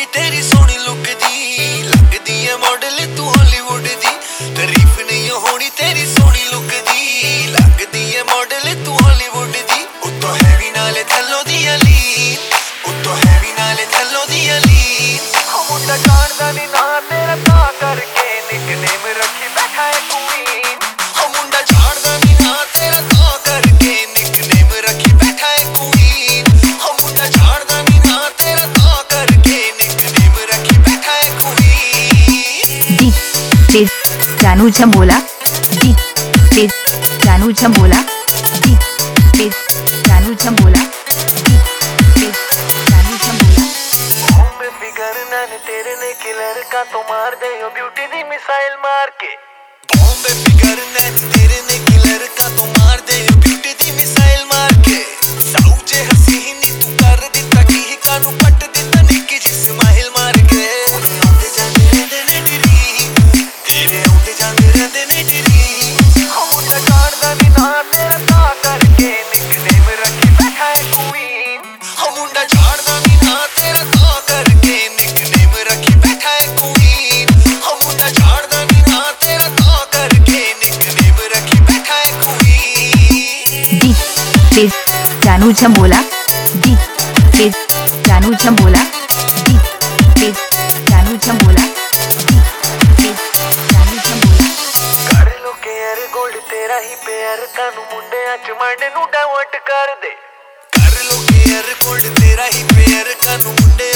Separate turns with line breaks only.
होनी तेरी सोहनी लुक दी, लगदी है मॉडल तू हॉलीवुड दी। तारीफ नहीं होनी तेरी सोहनी लुक दी, लगदी है मॉडल तू हॉलीवुड दी। उत्तों हैवी नाले थल्लों दी लीन, उत्तों हैवी नाले थल्लों दी लीन। मुंडा जानदा नहीं ना तेरा ता करके निकनेम रखी बैठा है क्वीन। मुंडा जानदा नहीं ना तेरा ता करके निकनेम रखी बैठा है क्वीन। मुंडा जानदा नहीं ना तेरा ता करके निकनेम रखी बैठा है क्वीन।
DJ जानू झंबोला, DJ जानू झंबोला, DJ जानू झंबोला, DJ जानू झंबोला।
बॉम्बे फिगर नैन तेरे ने किलर का तो मार दे ओ ब्यूटी दी मिसाइल मार के। बॉम्बे फिगर नैन तेरे ने किलर का तो मार दे ओ ब्यूटी दी मिसाइल मार के। साऊ जे हसीनी तू कर दिता की कानू पट दिता निकी जी स्माइल मार के। आउंदे जांदे रहंदे ने डिरी, तेरे आउंदे जांदे रहंदे ने डिरी। मुंडा जानदा नहीं ना तेरा ता करके निकनेम रखी बैठा है क्वीन। मुंडा जानदा नहीं ना तेरा ता करके निकनेम रखी बैठा है क्वीन। मुंडा जानदा नहीं ना तेरा ता करके निकनेम रखी बैठा है क्वीन।
DJ जानू झंबोला, DJ जानू झंबोला, DJ जानू झंबोला, DJ जानू झंबोला।
कर लो केयर गोल्ड तेरा ही पेयर कानू मुंडे अच मांडे नू डाइवर्ट कर दे। कर लो केयर गोल्ड तेरा ही पेयर कानू मुंडे